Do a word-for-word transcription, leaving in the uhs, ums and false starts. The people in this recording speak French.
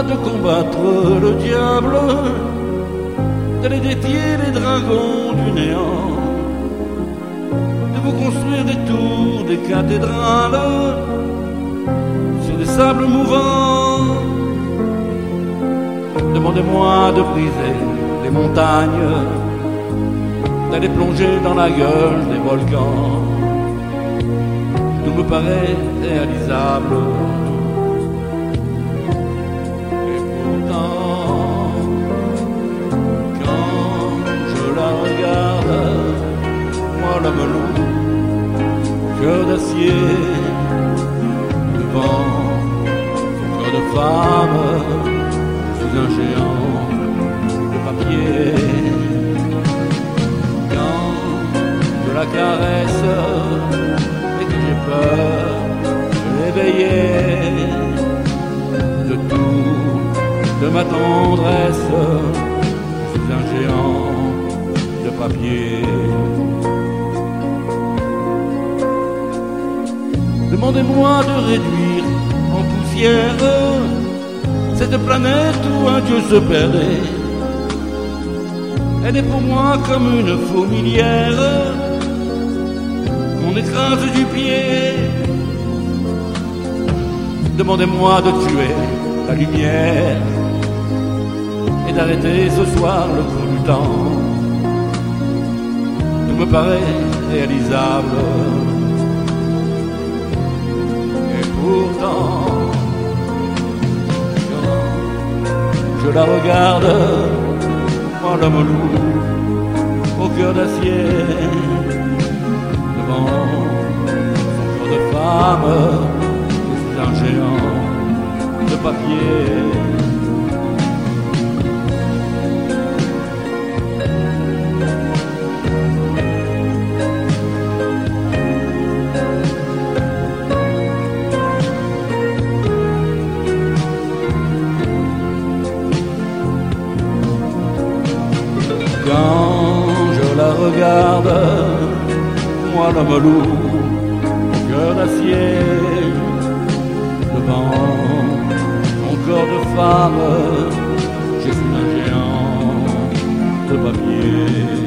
de combattre le diable, d'aller défier les dragons du néant, de vous construire des tours, des cathédrales sur des sables mouvants. Demandez-moi de briser les montagnes, d'aller plonger dans la gueule des volcans. Tout me paraît réalisable. Et pourtant, quand je la regarde, moi l'homme loup, cœur d'acier, devant son corps de femme, je suis un géant de papier. Quand je la caresse et que j'ai peur de l'éveiller, de tout, de ma tendresse, je suis un géant de papier. Demandez-moi de réduire en poussière cette planète où un dieu se perdait. Elle est pour moi comme une fourmilière qu'on écrase du pied. Demandez-moi de tuer la lumière et d'arrêter ce soir le cours du temps. Tout me paraît réalisable. Et pourtant, je la regarde, moi l'homme loup, au cœur d'acier, devant son corps de femme, je suis un géant de papier. Quand je la regarde, moi l'homme loup, au cœur d'acier, devant mon corps de femme, je suis un géant de papier.